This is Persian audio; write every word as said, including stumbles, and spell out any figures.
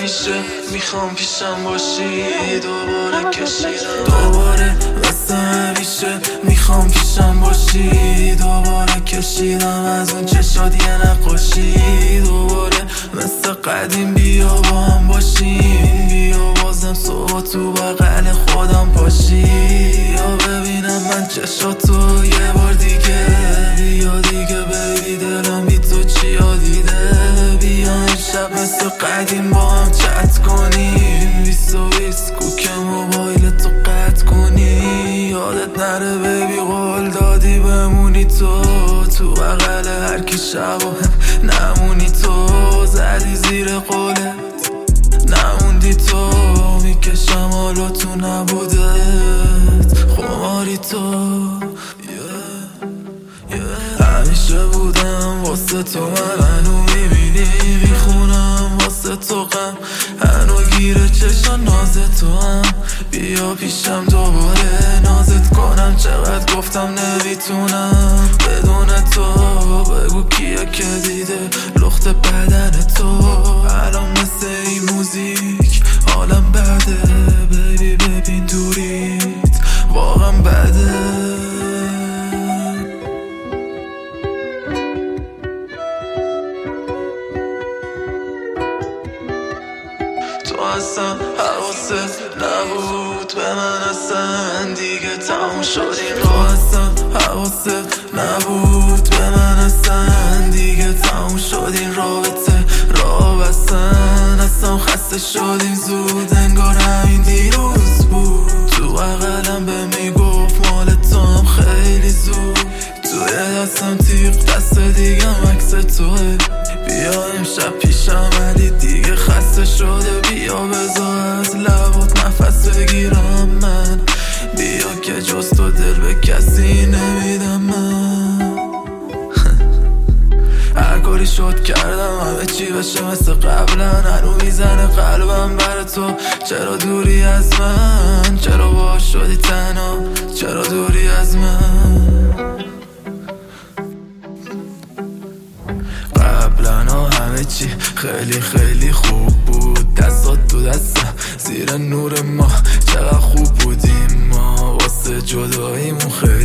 همیشه میخوام پیشم باشی، دوباره کشیدم دوباره مثل همیشه میخوام پیشم باشی، دوباره کشیدم از اون چشات یه نقاشی، دوباره مثل قدیم بیا با هم باشیم، بیا بازم صبح تو بغل خودم پاشی، یا ببینم من چشاتو یه بار دیگه، بیا دیگه بیبی دلم بی تو چیا دیده، بیا امشب مثل قدیم با هم چت کنیم، بیس و بیس کوک موبایل تو قطع کنی، یادت نره بیبی قول دادی بمونی تو تو بغل هر کی شب نمونی تو، زدی زیر قولت نموندی تو، میکشم حالا تو نبودت خماری تو، yeah, yeah. همیشه بودم واسه تو، من هنو میبینی میخونم واسه تو غم، هنو گیره چشم ناز تو هم، بیا پیشم دوباره نازت کنم، چقدر گفتم نمیتونم بدون تو، بگو کیه که دیده لخت بدن تو، الان مثل این موزیک حالم بده، بیبی ببین دوریت واقعا بده، تو اصلا حواست نبود به من اصلا دیگه تموم شدیم، تو اصلا حواست نبود به من اصلا دیگه تموم شدیم، رابطه را بستن اصلا خسته شدیم زود، انگار همین دیروز بود، تو بغلم به میگفت مال تو هم خیلی زود، توی دستم تیغ دست دیگم عکس توه، بیا امشب پیشم ولی دیگه خسته شده، بیا بذار از لبات نفس بگیرم من، بیا که جز تو دل به کسی نمیدم من، هر کاری شد کردم همه چی بشه مثل قبلا، هنو میزنه قلبم بر تو، چرا دوری از من، چرا باش شدی تنها، چرا دوری از من، قبلا همه چی خیلی خیلی خوب بود، دستات تو دستم زیر نور ما، چقدر خوب بودیم ما، واسه جداییمون خیلی